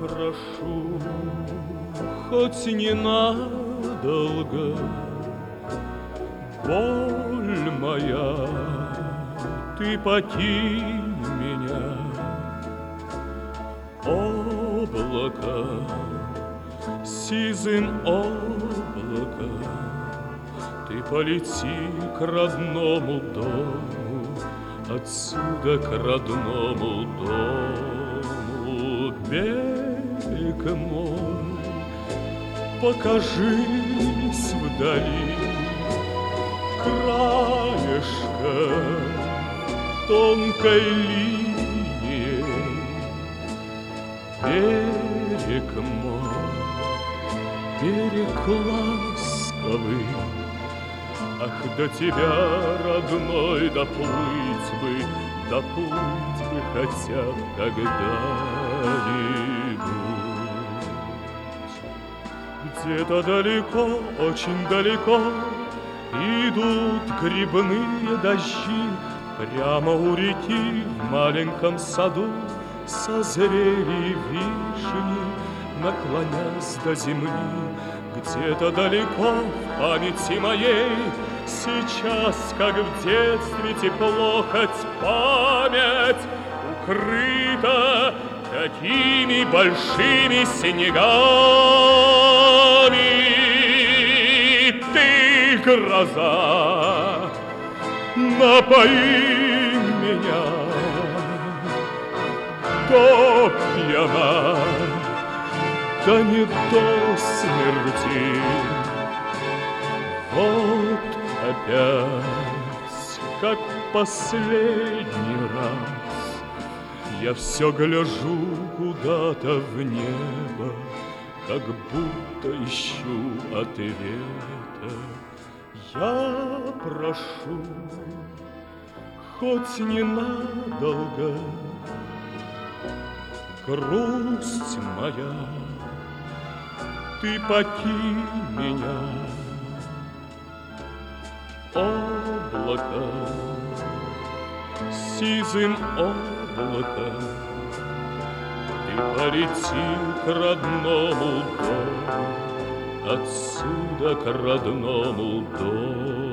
прошу, хоть ненадолго, боль моя, ты покинь меня. Облако, сизым облако, ты полети к родному дому, отсюда к родному дому. Берег мой, покажись вдали, краешко тонкой линией. Берег мой, берег ласковый, ах, до тебя, родной, доплыть бы хотя б когда-нибудь. Где-то далеко, очень далеко идут грибные дожди. Прямо у реки в маленьком саду созрели вишни, наклонясь до земли. Где-то далеко в памяти моей сейчас, как в детстве, тепло, хоть память укрыта такими большими снегами. Ты, гроза, напои меня до пьяна, да не до смерти. Вот опять, как последний раз, я все гляжу куда-то в небо, как будто ищу ответа. Я прошу, хоть ненадолго, грусть моя, ты покинь меня. Облако, сизым облаком, ты полети к родному дому, отсюда к родному дому.